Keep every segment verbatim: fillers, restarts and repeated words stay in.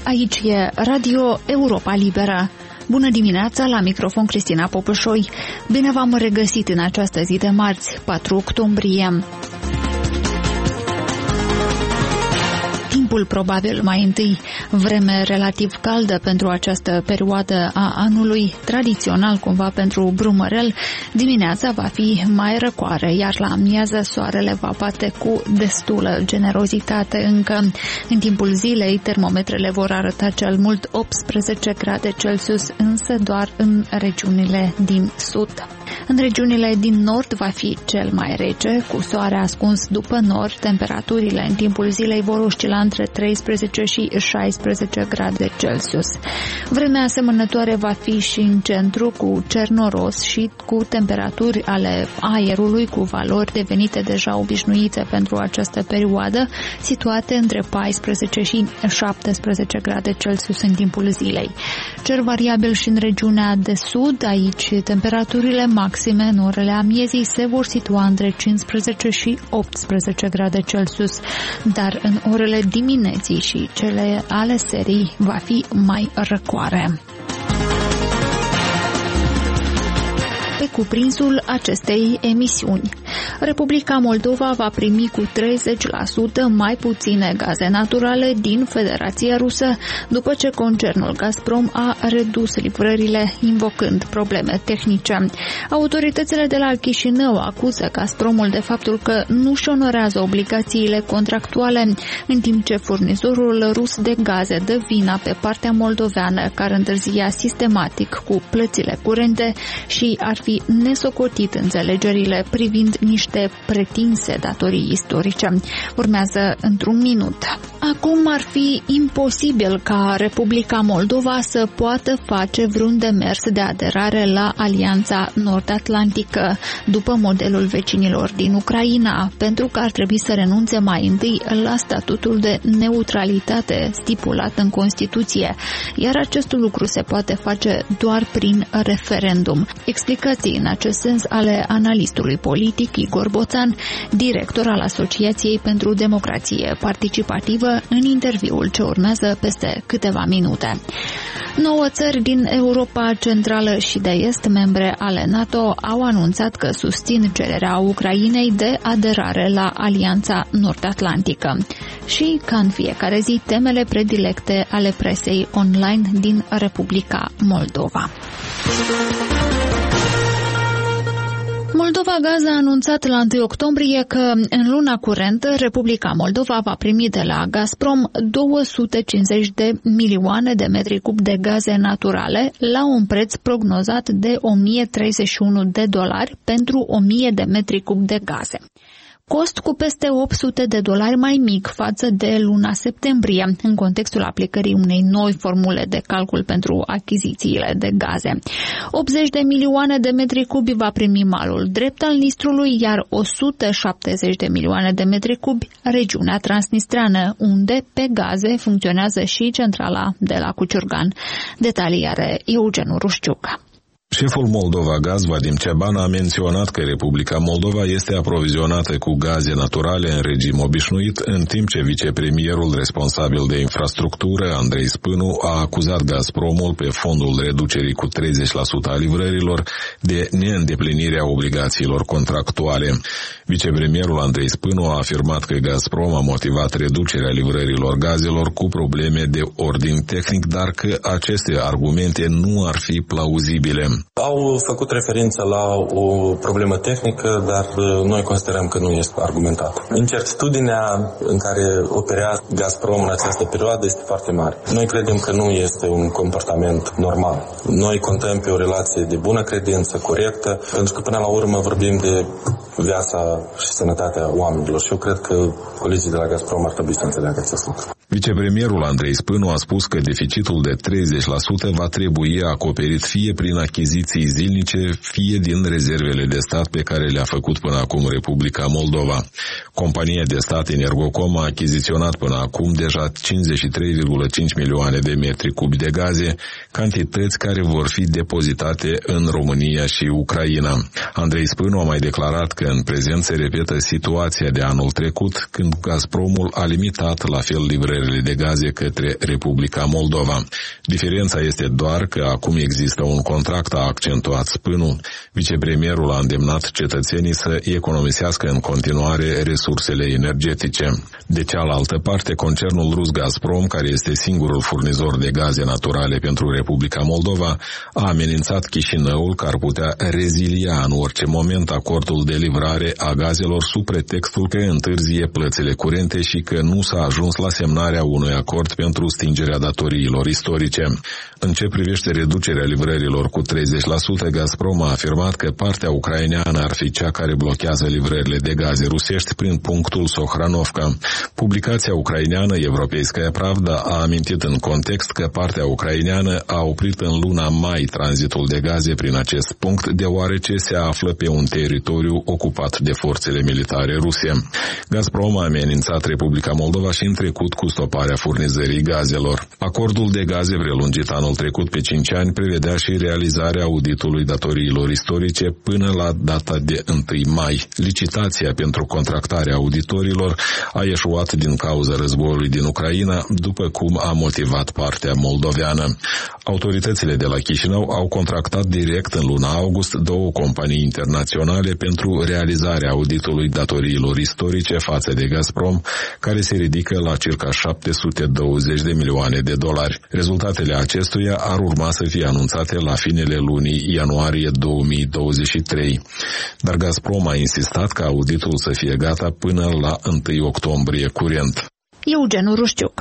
Aici e Radio Europa Liberă. Bună dimineața, la microfon Cristina Popășoi. Bine v-am regăsit în această zi de marți, patru octombrie. Timpul probabil mai întâi, vreme relativ caldă pentru această perioadă a anului, tradițional cumva pentru Brumărel. Dimineața va fi mai răcoare, iar la amiază soarele va bate cu destulă generozitate încă. În timpul zilei, termometrele vor arăta cel mult optsprezece grade Celsius, însă doar în regiunile din sud. În regiunile din nord va fi cel mai rece, cu soare ascuns după nord. Temperaturile în timpul zilei vor oscila între treisprezece și șaisprezece grade Celsius. Vremea asemănătoare va fi și în centru, cu cer noros și cu temperaturi ale aerului cu valori devenite deja obișnuite pentru această perioadă, situate între paisprezece și șaptesprezece grade Celsius în timpul zilei. Cer variabil și în regiunea de sud, aici temperaturile maxime în orele amiezii se vor situa între cincisprezece și optsprezece grade Celsius, dar în orele dimineții și cele ale serii va fi mai răcoare. Pe cuprinsul acestei emisiuni, Republica Moldova va primi cu treizeci la sută mai puține gaze naturale din Federația Rusă după ce concernul Gazprom a redus livrările invocând probleme tehnice. Autoritățile de la Chișinău acuză Gazpromul de faptul că nu-și onorează obligațiile contractuale, în timp ce furnizorul rus de gaze dă vina pe partea moldoveană, care întârzia sistematic cu plățile curente și ar fi nesocotit înțelegerile privind niște pretinse datorii istorice. Urmează într-un minut. Acum ar fi imposibil ca Republica Moldova să poată face vreun demers de aderare la Alianța Nord-Atlantică, după modelul vecinilor din Ucraina, pentru că ar trebui să renunțe mai întâi la statutul de neutralitate stipulat în Constituție, iar acest lucru se poate face doar prin referendum. Explicații în acest sens ale analistului politic Igor Boțan, director al Asociației pentru Democrație Participativă, în interviul ce urmează peste câteva minute. Nouă țări din Europa Centrală și de Est, membre ale NATO, au anunțat că susțin cererea Ucrainei de aderare la Alianța Nord-Atlantică. Și, ca în fiecare zi, temele predilecte ale presei online din Republica Moldova. Moldova Gaz a anunțat la întâi octombrie că în luna curentă Republica Moldova va primi de la Gazprom două sute cincizeci de milioane de metri cub de gaze naturale la un preț prognozat de o mie treizeci și unu de dolari pentru o mie de metri cub de gaze. Cost cu peste opt sute de dolari mai mic față de luna septembrie, în contextul aplicării unei noi formule de calcul pentru achizițiile de gaze. optzeci de milioane de metri cubi va primi malul drept al Nistrului, iar o sută șaptezeci de milioane de metri cubi regiunea transnistreană, unde pe gaze funcționează și centrala de la Cuciurgan. Detalii are Eugen Rușciuc. Șeful Moldova Gaz, Vadim Ceban, a menționat că Republica Moldova este aprovizionată cu gaze naturale în regim obișnuit, în timp ce vicepremierul responsabil de infrastructură, Andrei Spânu, a acuzat Gazpromul pe fondul reducerii cu treizeci la sută a livrărilor de neîndeplinirea obligațiilor contractuale. Vicepremierul Andrei Spânu a afirmat că Gazprom a motivat reducerea livrărilor gazelor cu probleme de ordin tehnic, dar că aceste argumente nu ar fi plauzibile. Au făcut referință la o problemă tehnică, dar noi considerăm că nu este argumentat. Incertitudinea în care operează Gazprom în această perioadă este foarte mare. Noi credem că nu este un comportament normal. Noi contăm pe o relație de bună credință, corectă, pentru că până la urmă vorbim de viața și sănătatea oamenilor și eu cred că colegii de la Gazprom ar trebui să înțeleagă acest lucru. Vicepremierul Andrei Spânu a spus că deficitul de treizeci la sută va trebui acoperit fie prin achiziții achiziții zilnice, fie din rezervele de stat pe care le-a făcut până acum Republica Moldova. Compania de stat Energocom a achiziționat până acum deja cincizeci și trei virgulă cinci milioane de metri cubi de gaze, cantități care vor fi depozitate în România și Ucraina. Andrei Spânu a mai declarat că în prezent se repetă situația de anul trecut, când Gazpromul a limitat la fel livrările de gaze către Republica Moldova. Diferența este doar că acum există un contract, a accentuat Spânu. Vicepremierul a îndemnat cetățenii să economisească în continuare resursele energetice. De cealaltă parte, concernul rus Gazprom, care este singurul furnizor de gaze naturale pentru Republica Moldova, a amenințat Chișinăul că ar putea rezilia în orice moment acordul de livrare a gazelor sub pretextul că întârzie plățile curente și că nu s-a ajuns la semnarea unui acord pentru stingerea datoriilor istorice. În ce privește reducerea livrărilor cu treizeci la sută, Gazprom a afirmat că partea ucraineană ar fi cea care blochează livrările de gaze rusești prin punctul Sohranovka. Publicația ucraineană Европейская Правда a amintit în context că partea ucraineană a oprit în luna mai tranzitul de gaze prin acest punct, deoarece se află pe un teritoriu ocupat de forțele militare ruse. Gazprom a amenințat Republica Moldova și în trecut cu stoparea furnizării gazelor. Acordul de gaze prelungit anul trecut pe cinci ani prevedea și realizarea auditului datoriilor istorice până la data de întâi mai. Licitația pentru contractarea auditorilor a eșuat din cauza războiului din Ucraina, după cum a motivat partea moldoveană. Autoritățile de la Chișinău au contractat direct în luna august două companii internaționale pentru realizarea auditului datoriilor istorice față de Gazprom, care se ridică la circa șapte sute douăzeci de milioane de dolari. Rezultatele acestuia ar urma să fie anunțate la finele lunii ianuarie două mii douăzeci și trei. Dar Gazprom a insistat ca auditul să fie gata până la întâi octombrie curent. Eugen Rușciuc.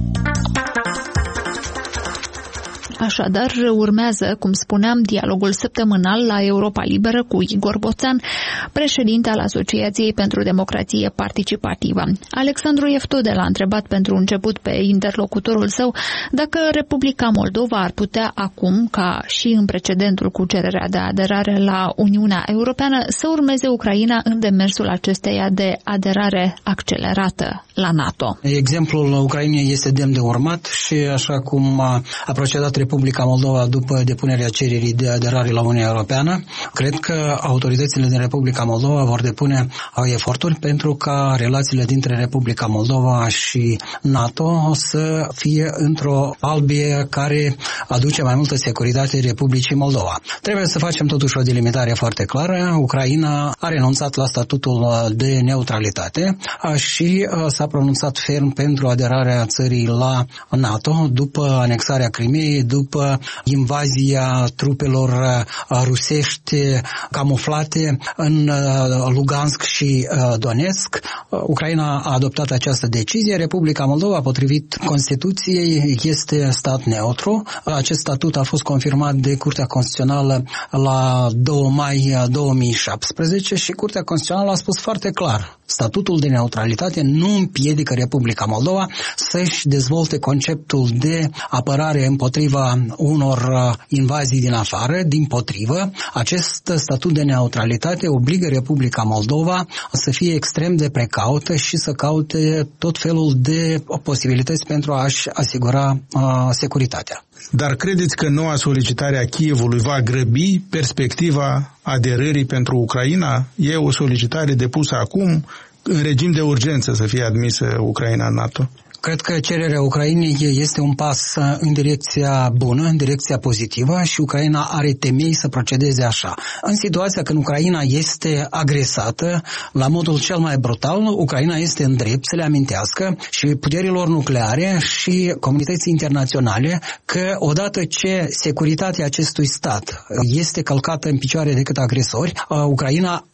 Așadar, urmează, cum spuneam, dialogul săptămânal la Europa Liberă cu Igor Boțan, președinte al Asociației pentru Democrație Participativă. Alexandru Eftode l-a întrebat pentru început pe interlocutorul său dacă Republica Moldova ar putea acum, ca și în precedentul cu cererea de aderare la Uniunea Europeană, să urmeze Ucraina în demersul acesteia de aderare accelerată la NATO. Exemplul Ucrainei este demn de urmat și așa cum a, a procedat Republica Moldova după depunerea cererii de aderare la Uniunea Europeană, cred că autoritățile din Republica Moldova vor depune eforturi pentru ca relațiile dintre Republica Moldova și NATO să fie într-o albie care aduce mai multă securitate Republicii Moldova. Trebuie să facem totuși o delimitare foarte clară. Ucraina a renunțat la statutul de neutralitate și s-a pronunțat ferm pentru aderarea țării la NATO după anexarea Crimeei, după invazia trupelor rusești camuflate în Lugansk și Donetsk. Ucraina a adoptat această decizie. Republica Moldova, potrivit Constituției, este stat neutru. Acest statut a fost confirmat de Curtea Constituțională la doi mai două mii șaptesprezece și Curtea Constituțională a spus foarte clar: statutul de neutralitate nu împiedică Republica Moldova să-și dezvolte conceptul de apărare împotriva unor invazii din afară. Dimpotrivă, acest statut de neutralitate obligă Republica Moldova să fie extrem de precaută și să caute tot felul de posibilități pentru a-și asigura uh, securitatea. Dar credeți că noua solicitare a Kievului va grăbi perspectiva aderării pentru Ucraina? E o solicitare depusă acum, în regim de urgență, să fie admisă Ucraina în NATO? Cred că cererea Ucrainei este un pas în direcția bună, în direcția pozitivă și Ucraina are temei să procedeze așa. În situația când Ucraina este agresată la modul cel mai brutal, Ucraina este în drept să le amintească și puterilor nucleare și comunității internaționale că odată ce securitatea acestui stat este călcată în picioare de către agresori, Ucraina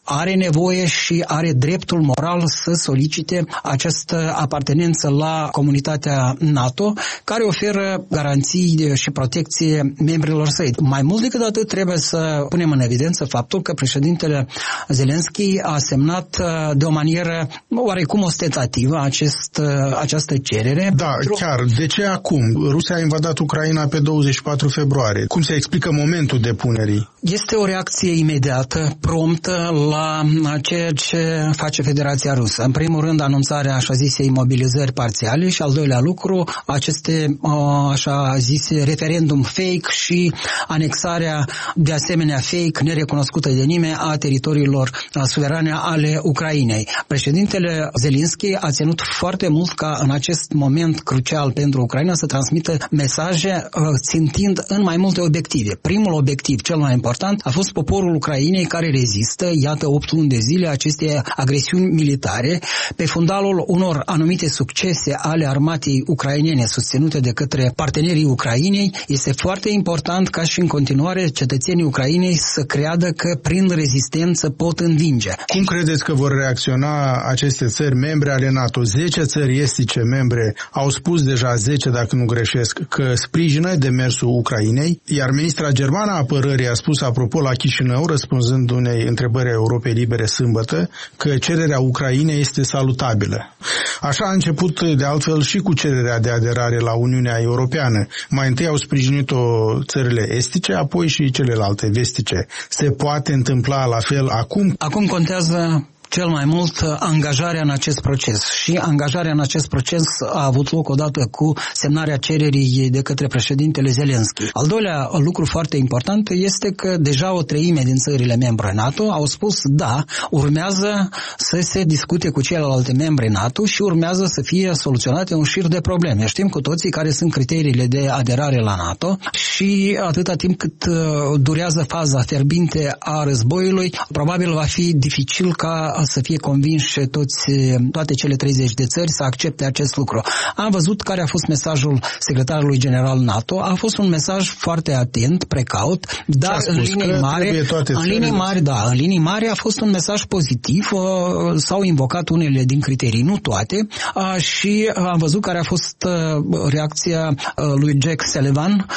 are nevoie și are dreptul moral să solicite această apartenență la comunitatea NATO, care oferă garanții și protecție membrilor săi. Mai mult decât atât, trebuie să punem în evidență faptul că președintele Zelenski a semnat de o manieră oarecum ostentativă acest, această cerere. Da, pentru... chiar. De ce acum? Rusia a invadat Ucraina pe douăzeci și patru februarie. Cum se explică momentul depunerii? Este o reacție imediată, promptă la ceea ce face Federația Rusă. În primul rând, anunțarea așa zisei mobilizări parțiale și al doilea lucru, aceste așa zise referendum fake și anexarea de asemenea fake, nerecunoscută de nimeni, a teritoriilor suverane ale Ucrainei. Președintele Zelenski a ținut foarte mult ca în acest moment crucial pentru Ucraina să transmită mesaje țintind în mai multe obiective. Primul obiectiv, cel mai important, a fost poporul Ucrainei care rezistă, iată, opt luni de zile, aceste agresiuni militare, pe fundalul unor anumite succese ale armatei ucrainene susținute de către partenerii Ucrainei. Este foarte important ca și în continuare cetățenii Ucrainei să creadă că prin rezistență pot învinge. Cum credeți că vor reacționa aceste țări membre ale NATO? zece țări estice membre au spus deja, zece dacă nu greșesc, că sprijină demersul Ucrainei, iar ministra germană a apărării a spus apropo la Chișinău, răspunzând unei întrebări a Europei Libere sâmbătă, că cererea Ucrainei este salutabilă. Așa a început de altfel și cu cererea de aderare la Uniunea Europeană. Mai întâi au sprijinit-o țările estice, apoi și celelalte vestice. Se poate întâmpla la fel acum? Acum contează cel mai mult angajarea în acest proces. Și angajarea în acest proces a avut loc odată cu semnarea cererii de către președintele Zelenski. Al doilea lucru foarte important este că deja o treime din țările membre NATO au spus da, urmează să se discute cu celelalte membre NATO și urmează să fie soluționate un șir de probleme. Știm cu toții care sunt criteriile de aderare la NATO și atâta timp cât durează faza fierbinte a războiului, probabil va fi dificil ca să fie convinși toți, toate cele treizeci de țări să accepte acest lucru. Am văzut care a fost mesajul secretarului general NATO. A fost un mesaj foarte atent, precaut, dar în linii mari, în linii mari, da, în linii mari a fost un mesaj pozitiv. S-au invocat unele din criterii, nu toate, și am văzut care a fost reacția lui Jack Sullivan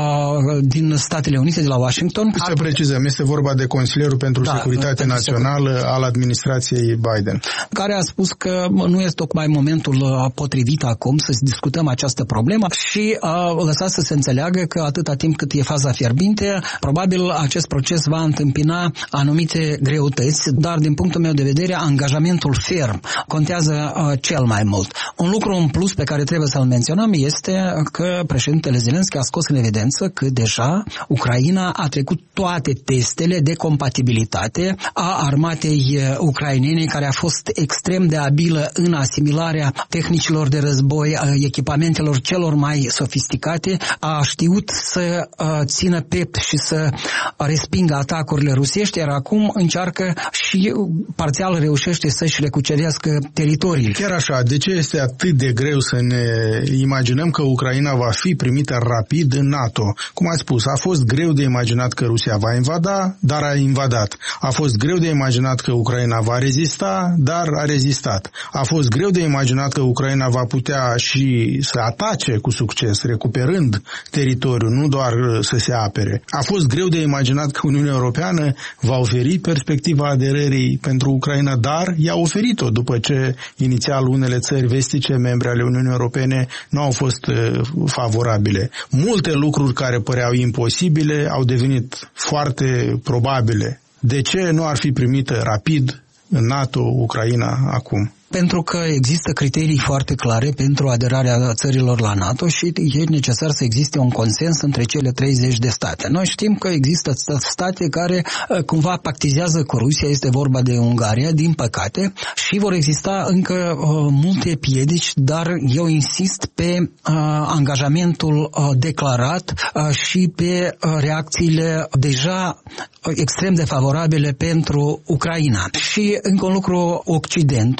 din Statele Unite, de la Washington. Să precizăm, este vorba de Consilierul pentru da, Securitate Națională al administrației Biden, care a spus că nu este tocmai momentul potrivit acum să discutăm această problemă și a lăsat să se înțeleagă că atâta timp cât e faza fierbinte, probabil acest proces va întâmpina anumite greutăți, dar din punctul meu de vedere, angajamentul ferm contează cel mai mult. Un lucru în plus pe care trebuie să-l menționăm este că președintele Zelenski a scos în evidență că deja Ucraina a trecut toate testele de compatibilitate a armatei ucrainene, care a fost extrem de abilă în asimilarea tehnicilor de război, echipamentelor celor mai sofisticate, a știut să țină piept și să respingă atacurile rusești, iar acum încearcă și parțial reușește să-și recucerească teritoriile. Chiar așa, de ce este atât de greu să ne imaginăm că Ucraina va fi primită rapid în NATO? Cum ați spus, a fost greu de imaginat că Rusia va invada, dar a invadat. A fost greu de imaginat că Ucraina va rezista, dar a rezistat. A fost greu de imaginat că Ucraina va putea și să atace cu succes, recuperând teritoriul, nu doar să se apere. A fost greu de imaginat că Uniunea Europeană va oferi perspectiva aderării pentru Ucraina, dar i-a oferit-o după ce inițial unele țări vestice, membre ale Uniunii Europene, nu au fost favorabile. Multe lucruri care păreau imposibile au devenit foarte probabile. De ce nu ar fi primită rapid în NATO Ucraina acum? Pentru că există criterii foarte clare pentru aderarea țărilor la NATO și e necesar să existe un consens între cele treizeci de state. Noi știm că există state care cumva pactizează cu Rusia, este vorba de Ungaria, din păcate, și vor exista încă uh, multe piedici, dar eu insist pe uh, angajamentul uh, declarat uh, și pe uh, reacțiile deja extrem de favorabile pentru Ucraina. Și încă un lucru, Occidentul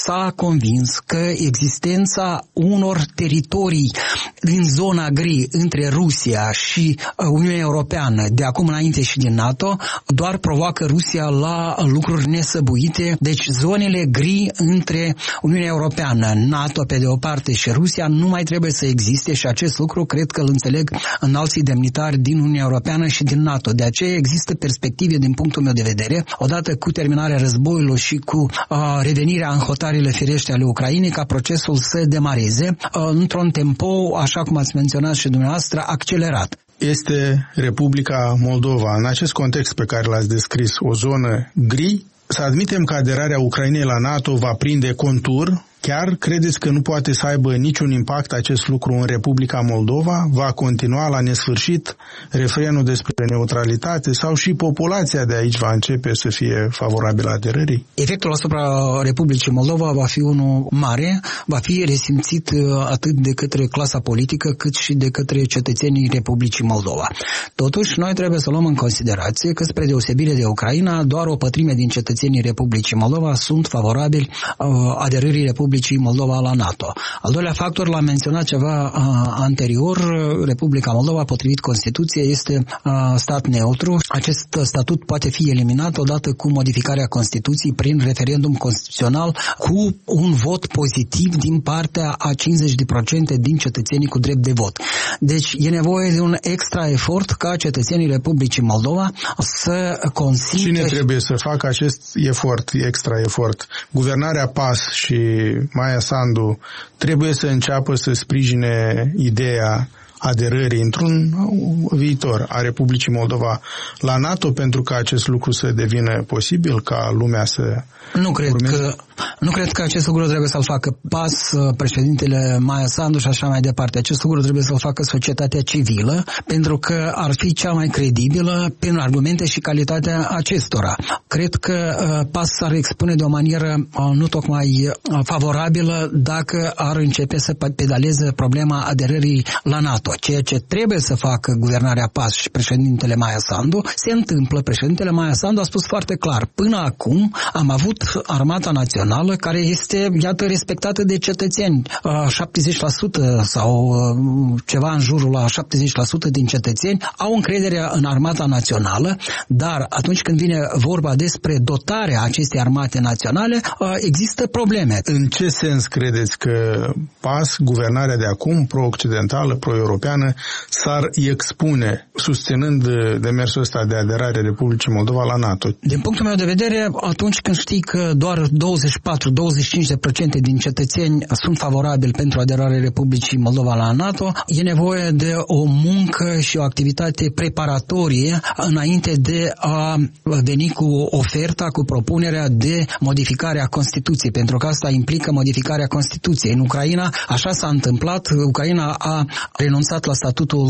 s-a convins că existența unor teritorii din zona gri între Rusia și Uniunea Europeană, de acum înainte și din NATO, doar provoacă Rusia la lucruri nesăbuite. Deci zonele gri între Uniunea Europeană, NATO pe de o parte și Rusia nu mai trebuie să existe și acest lucru cred că îl înțeleg înalții demnitari din Uniunea Europeană și din NATO. De aceea există perspective din punctul meu de vedere, odată cu terminarea războiului și cu uh, revenirea în hotarele firește ale Ucrainei, ca procesul să demareze uh, într-un tempo, așa cum ați menționat și dumneavoastră, accelerat. Este Republica Moldova, în acest context pe care l-ați descris, o zonă gri? Să admitem că aderarea Ucrainei la NATO va prinde contur. Chiar credeți că nu poate să aibă niciun impact acest lucru în Republica Moldova? Va continua la nesfârșit refrenul despre neutralitate sau și populația de aici va începe să fie favorabilă aderării? Efectul asupra Republicii Moldova va fi unul mare, va fi resimțit atât de către clasa politică cât și de către cetățenii Republicii Moldova. Totuși, noi trebuie să luăm în considerație că, spre deosebire de Ucraina, doar o pătrime din cetățenii Republicii Moldova sunt favorabili uh, aderării Republicii Moldova la NATO. Al doilea factor, l-am menționat ceva uh, anterior, Republica Moldova, potrivit Constituției, este uh, stat neutru. Acest statut poate fi eliminat odată cu modificarea Constituției prin referendum constituțional cu un vot pozitiv din partea a cincizeci la sută din cetățenii cu drept de vot. Deci e nevoie de un extra efort ca cetățenii Republicii Moldova să consimte... Cine trebuie să facă acest efort, extra efort? Guvernarea P A S și Maia Sandu trebuie să înceapă să sprijine ideea aderării într-un viitor a Republicii Moldova la NATO pentru ca acest lucru să devină posibil, ca lumea să Nu cred urmeze? că Nu cred că acest lucru trebuie să-l facă P A S, președintele Maia Sandu și așa mai departe. Acest lucru trebuie să-l facă societatea civilă, pentru că ar fi cea mai credibilă prin argumente și calitatea acestora. Cred că P A S s-ar expune de o manieră nu tocmai favorabilă dacă ar începe să pedaleze problema aderării la NATO. Ceea ce trebuie să facă guvernarea P A S și președintele Maia Sandu se întâmplă. Președintele Maia Sandu a spus foarte clar: până acum am avut Armata Națională, care este, iată, respectată de cetățeni. șaptezeci la sută sau ceva în jurul la șaptezeci la sută din cetățeni au încredere în Armata Națională, dar atunci când vine vorba despre dotarea acestei armate naționale, există probleme. În ce sens credeți că P A S, guvernarea de acum, pro-occidentală, pro-europeană, s-ar expune susținând demersul ăsta de aderare Republicii Moldova la NATO? Din punctul meu de vedere, atunci când știi că doar douăzeci și patru la douăzeci și cinci la sută din cetățeni sunt favorabili pentru aderarea Republicii Moldova la NATO, e nevoie de o muncă și o activitate preparatorie înainte de a veni cu oferta, cu propunerea de modificare a Constituției, pentru că asta implică modificarea Constituției. În Ucraina așa s-a întâmplat. Ucraina a renunțat la statutul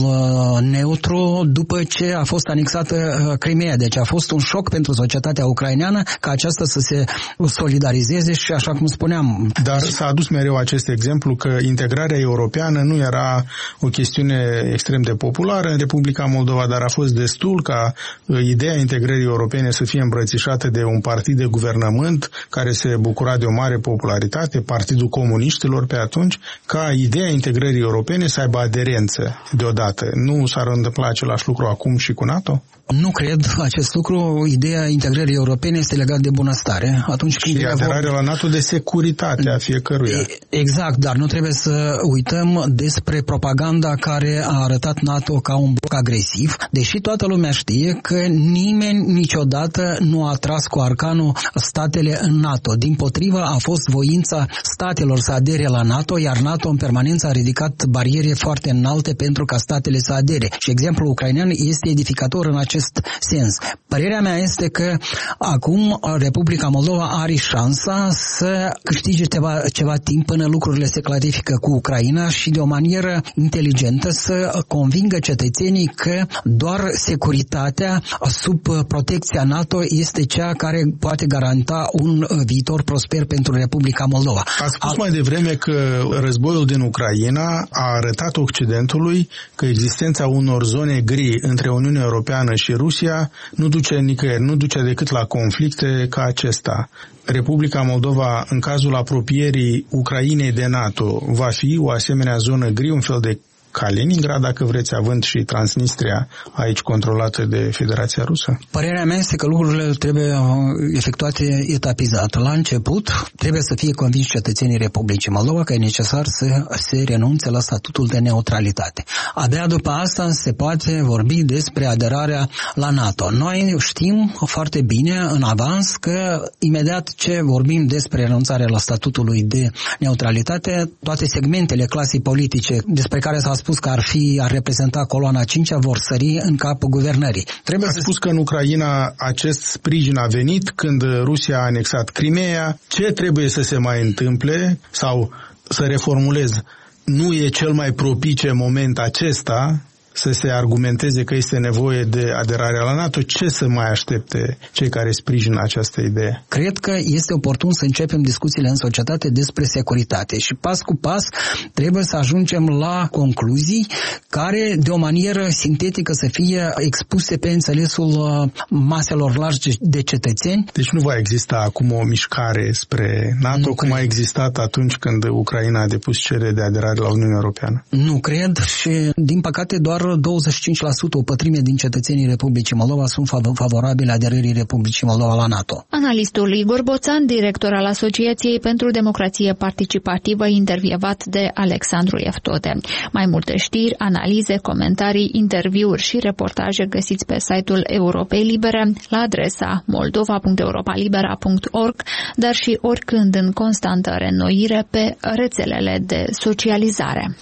neutru după ce a fost anexată Crimea. Deci a fost un șoc pentru societatea ucraineană ca aceasta să se solidarizeze și, așa cum spuneam... Dar s-a adus mereu acest exemplu că integrarea europeană nu era o chestiune extrem de populară în Republica Moldova, dar a fost destul ca ideea integrării europene să fie îmbrățișată de un partid de guvernământ care se bucura de o mare popularitate, Partidul Comuniștilor pe atunci, ca ideea integrării europene să aibă aderență deodată. Nu s-ar întâmpla același lucru acum și cu NATO? Nu cred acest lucru. Ideea integrării europene este legată de bunăstare. Atunci când și aderarea la NATO de securitate a fiecăruia. Exact, dar nu trebuie să uităm despre propaganda care a arătat NATO ca un bloc agresiv, deși toată lumea știe că nimeni niciodată nu a tras cu arcanul statele în NATO. Dimpotrivă, a fost voința statelor să adere la NATO, iar NATO în permanență a ridicat bariere foarte înalte pentru ca statele să adere. Și exemplul ucrainean este edificator în acest sens. Părerea mea este că acum Republica Moldova are șansa să câștige ceva, ceva timp până lucrurile se clarifică cu Ucraina și de o manieră inteligentă să convingă cetățenii că doar securitatea sub protecția NATO este cea care poate garanta un viitor prosper pentru Republica Moldova. A spus Al... mai devreme că războiul din Ucraina a arătat Occidentului că existența unor zone gri între Uniunea Europeană și și Rusia nu duce nicăieri, nu duce decât la conflicte ca acesta. Republica Moldova, în cazul apropierii Ucrainei de NATO, va fi o asemenea zonă gri, un fel de Kaliningrad, dacă vreți, având și Transnistria aici controlată de Federația Rusă? Părerea mea este că lucrurile trebuie efectuate etapizat. La început trebuie să fie convins cetățenii Republicii Moldova că e necesar să se renunțe la statutul de neutralitate. Abia după asta se poate vorbi despre aderarea la NATO. Noi știm foarte bine în avans că imediat ce vorbim despre renunțarea la statutului de neutralitate, toate segmentele clasei politice despre care s-a spus că ar fi, ar reprezenta coloana a cincea, vor sări în capul guvernării. Trebuie să spus că în Ucraina acest sprijin a venit când Rusia a anexat Crimea. Ce trebuie să se mai întâmple, sau să reformulez, nu e cel mai propice moment acesta să se argumenteze că este nevoie de aderarea la NATO? Ce să mai aștepte cei care sprijină această idee? Cred că este oportun să începem discuțiile în societate despre securitate și pas cu pas trebuie să ajungem la concluzii care de o manieră sintetică să fie expuse pe înțelesul maselor largi de cetățeni. Deci nu va exista acum o mișcare spre NATO, nu cum cred. A existat atunci când Ucraina a depus cerere de aderare la Uniunea Europeană? Nu cred și din păcate doar douăzeci și cinci la sută, o pătrime din cetățenii Republicii Moldova sunt favorabili aderării Republicii Moldova la NATO. Analistul Igor Boțan, director al Asociației pentru Democrație Participativă, intervievat de Alexandru Eftode. Mai multe știri, analize, comentarii, interviuri și reportaje găsiți pe site-ul Europei Libere la adresa moldova punct europalibera punct org, dar și oricând în constantă reînnoire pe rețelele de socializare.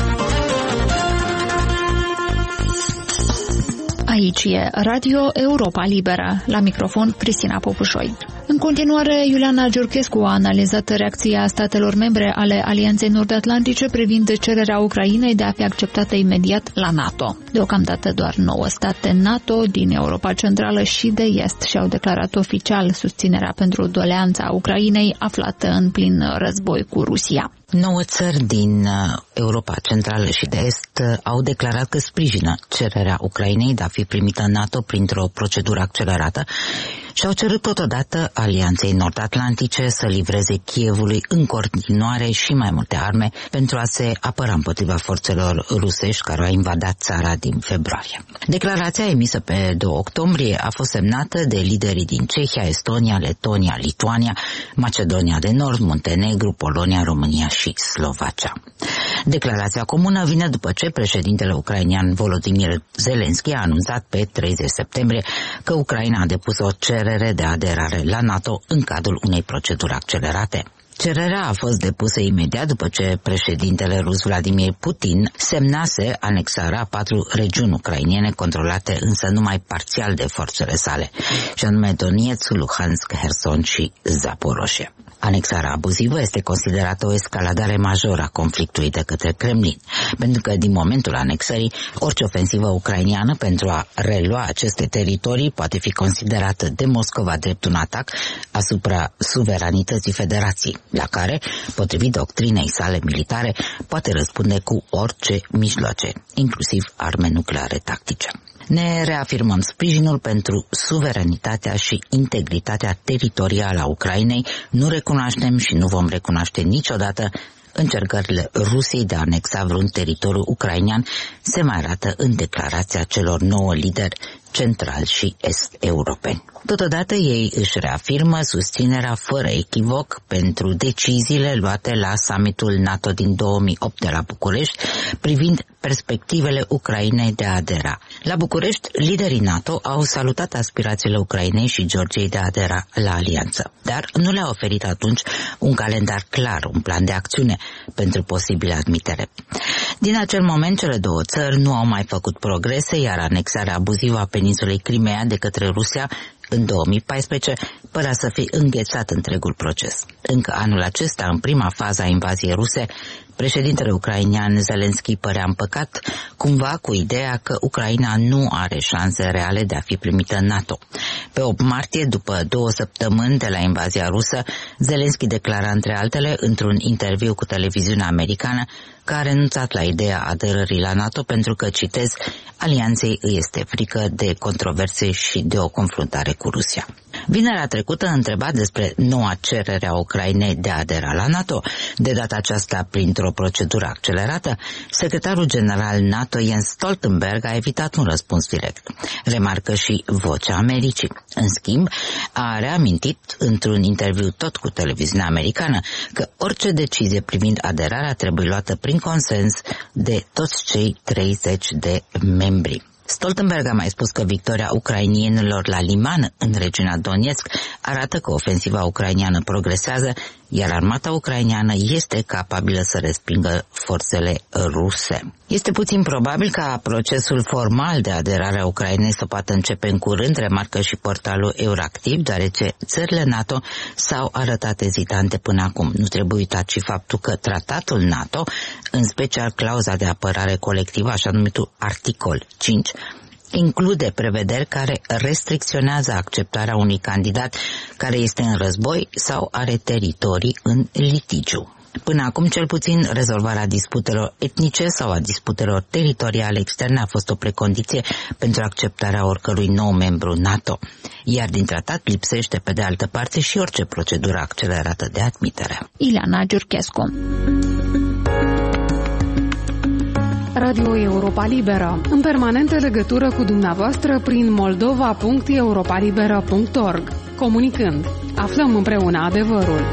Aici e Radio Europa Liberă. La microfon, Cristina Popușoi. În continuare, Iuliana Georgescu a analizat reacția statelor membre ale Alianței Nord-Atlantice privind cererea Ucrainei de a fi acceptată imediat la NATO. Deocamdată doar nouă state NATO din Europa Centrală și de Est și-au declarat oficial susținerea pentru doleanța Ucrainei aflată în plin război cu Rusia. Nouă țări din Europa Centrală și de Est au declarat că sprijină cererea Ucrainei de a fi primită în NATO printr-o procedură accelerată și au cerut totodată Alianței Nord-Atlantice să livreze Kievului în continuare și mai multe arme pentru a se apăra împotriva forțelor rusești care au invadat țara din februarie. Declarația emisă pe doi octombrie a fost semnată de liderii din Cehia, Estonia, Letonia, Lituania, Macedonia de Nord, Muntenegru, Polonia, România și Slovacia. Declarația comună vine după ce președintele ucrainean Volodymyr Zelensky a anunțat pe treizeci septembrie că Ucraina a depus o cerere de aderare la NATO în cadrul unei proceduri accelerate. Cererea a fost depusă imediat după ce președintele rus Vladimir Putin semnase anexarea patru regiuni ucrainene controlate însă numai parțial de forțele sale, și anume Donetsk, Luhansk, Herson și Zaporozhye. Anexarea abuzivă este considerată o escaladare majoră a conflictului de către Kremlin, pentru că din momentul anexării, orice ofensivă ucrainiană pentru a relua aceste teritorii poate fi considerată de Moscova drept un atac asupra suveranității federației, la care, potrivit doctrinei sale militare, poate răspunde cu orice mijloace, inclusiv arme nucleare tactice. Ne reafirmăm sprijinul pentru suveranitatea și integritatea teritorială a Ucrainei, nu recunoaștem și nu vom recunoaște niciodată încercările Rusiei de a anexa vreun teritoriu ucrainean, se mai arată în declarația celor nouă lideri central și est-europeni. Totodată ei își reafirmă susținerea fără echivoc pentru deciziile luate la summitul NATO din două mii opt de la București privind perspectivele Ucrainei de a adera. La București, liderii NATO au salutat aspirațiile Ucrainei și Georgiei de a adera la alianță, dar nu le-au oferit atunci un calendar clar, un plan de acțiune pentru posibilă admitere. Din acel moment, cele două țări nu au mai făcut progrese, iar anexarea abuzivă a peninsulei Crimea de către Rusia în două mii paisprezece părea să fi înghețat întregul proces. Încă anul acesta, în prima fază a invaziei ruse, Președintele ucrainean Zelensky părea împăcat cumva cu ideea că Ucraina nu are șanse reale de a fi primită în NATO. Pe opt martie, după două săptămâni de la invazia rusă, Zelensky declara între altele într-un interviu cu televiziunea americană că a renunțat la ideea aderării la NATO pentru că, citez, alianței îi este frică de controverse și de o confruntare cu Rusia. Vinerea trecută, întrebat despre noua cerere a Ucrainei de a adera la NATO, de data aceasta printr-o procedură accelerată, secretarul general NATO Jens Stoltenberg a evitat un răspuns direct. Remarcă și Vocea Americii. În schimb, a reamintit într-un interviu tot cu televiziunea americană că orice decizie privind aderarea trebuie luată prin consens de toți cei treizeci de membri. Stoltenberg a mai spus că victoria ucrainienilor la Liman, în regiunea Donetsk, arată că ofensiva ucrainiană progresează, iar armata ucrainiană este capabilă să respingă forțele ruse. Este puțin probabil ca procesul formal de aderare a Ucrainei să poată începe în curând, remarcă și portalul Euractiv, deoarece țările NATO s-au arătat ezitante până acum. Nu trebuie uitat și faptul că tratatul NATO, în special clauza de apărare colectivă, așa numitul articol cinci, include prevederi care restricționează acceptarea unui candidat care este în război sau are teritorii în litigiu. Până acum, cel puțin, rezolvarea disputelor etnice sau a disputelor teritoriale externe a fost o precondiție pentru acceptarea oricărui nou membru NATO, iar din tratat lipsește, pe de altă parte, și orice procedură accelerată de admitere. Ileana Giurchescu. Radio Europa Liberă, în permanentă legătură cu dumneavoastră prin moldova punct europa liberă punct org. Comunicând, aflăm împreună adevărul.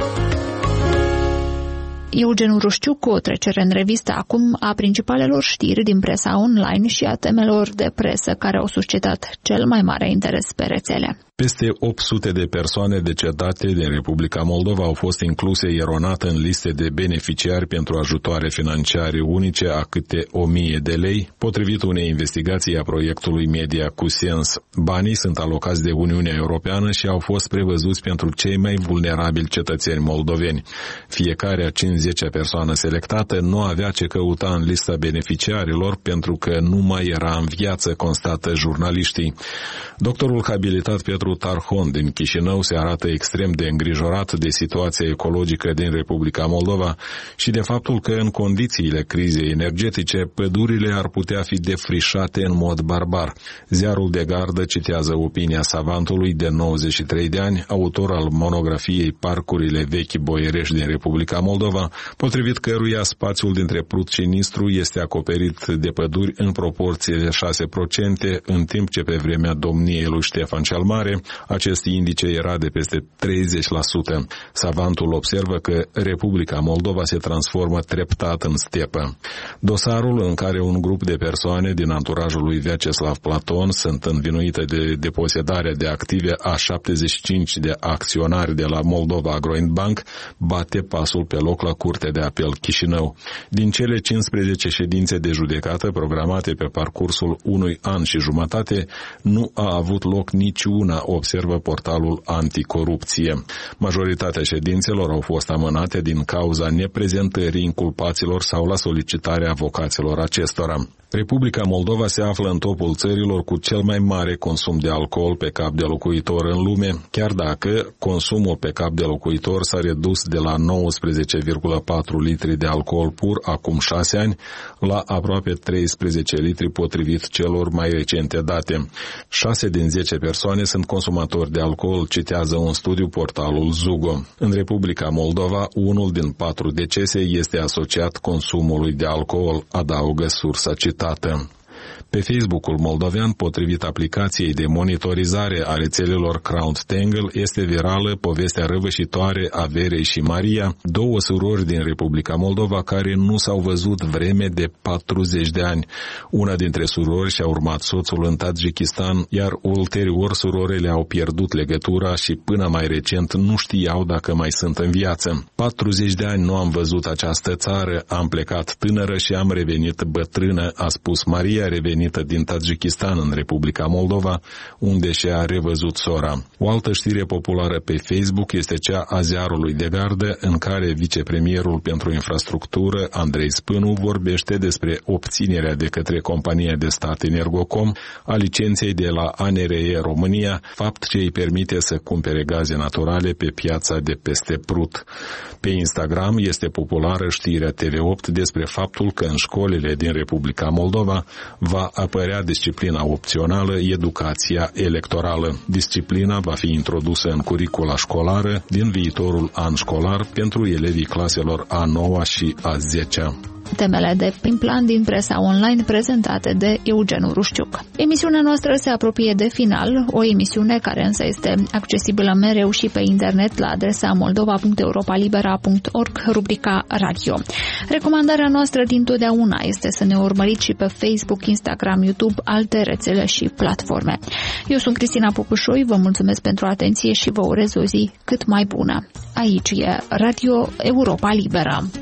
Eugen Urușciu cu o trecere în revistă acum a principalelor știri din presa online și a temelor de presă care au suscitat cel mai mare interes pe rețele. Peste opt sute de persoane decedate din Republica Moldova au fost incluse eronat în liste de beneficiari pentru ajutoare financiare unice a câte o mie de lei, potrivit unei investigații a proiectului Media cu Sens. Banii sunt alocați de Uniunea Europeană și au fost prevăzuți pentru cei mai vulnerabili cetățeni moldoveni. Fiecare a cincizecea persoană selectată nu avea ce căuta în lista beneficiarilor pentru că nu mai era în viață, constată jurnaliștii. Doctorul habilitat Petru Tarhon din Chișinău se arată extrem de îngrijorat de situația ecologică din Republica Moldova și de faptul că în condițiile crizei energetice pădurile ar putea fi defrișate în mod barbar. Ziarul de gardă citează opinia savantului de nouăzeci și trei de ani, autor al monografiei Parcurile vechi boierești din Republica Moldova, potrivit căruia spațiul dintre Prut și Nistru este acoperit de păduri în proporție de șase la sută, în timp ce pe vremea domniei lui Ștefan cel Mare acest indice era de peste treizeci la sută. Savantul observă că Republica Moldova se transformă treptat în stepă. Dosarul în care un grup de persoane din anturajul lui Vyacheslav Platon sunt învinuite de deposedarea de active a șaptezeci și cinci de acționari de la Moldova Agroinbank bate pasul pe loc la Curtea de Apel Chișinău. Din cele cincisprezece ședințe de judecată programate pe parcursul unui an și jumătate, nu a avut loc niciuna, observă portalul Anticorupție. Majoritatea ședințelor au fost amânate din cauza neprezentării inculpaților sau la solicitarea avocaților acestora. Republica Moldova se află în topul țărilor cu cel mai mare consum de alcool pe cap de locuitor în lume, chiar dacă consumul pe cap de locuitor s-a redus de la nouăsprezece virgulă patru litri de alcool pur acum șase ani la aproape treisprezece litri potrivit celor mai recente date. șase din zece persoane sunt consumatori de alcool, citează un studiu portalul Zugo. În Republica Moldova, unul din patru decese este asociat consumului de alcool, adaugă sursa citată. Pe Facebook-ul moldovean, potrivit aplicației de monitorizare a rețelelor CrowdTangle, este virală povestea răvășitoare a Verei și Maria, două surori din Republica Moldova care nu s-au văzut vreme de patruzeci de ani. Una dintre surori și-a urmat soțul în Tadjikistan, iar ulterior surorele au pierdut legătura și până mai recent nu știau dacă mai sunt în viață. patruzeci de ani nu am văzut această țară, am plecat tânără și am revenit bătrână, a spus Maria, revenind venită din Tajikistan în Republica Moldova, unde și-a revăzut sora. O altă știre populară pe Facebook este cea a ziarului de gardă, în care vicepremierul pentru infrastructură, Andrei Spânu, vorbește despre obținerea de către compania de stat Energocom a licenței de la A N R E România, fapt ce îi permite să cumpere gaze naturale pe piața de peste Prut. Pe Instagram este populară știrea T V opt despre faptul că în școlile din Republica Moldova va apărea disciplina opțională educația electorală. Disciplina va fi introdusă în curicula școlară din viitorul an școlar pentru elevii claselor a noua și a zecea. Temele de prim plan din presa online prezentate de Eugen Rușciuc. Emisiunea noastră se apropie de final, o emisiune care însă este accesibilă mereu și pe internet la adresa moldova punct europalibera punct org, rubrica radio. Recomandarea noastră dintotdeauna este să ne urmăriți și pe Facebook, Instagram, YouTube, alte rețele și platforme. Eu sunt Cristina Popușoi, vă mulțumesc pentru atenție și vă urez o zi cât mai bună. Aici e Radio Europa Liberă.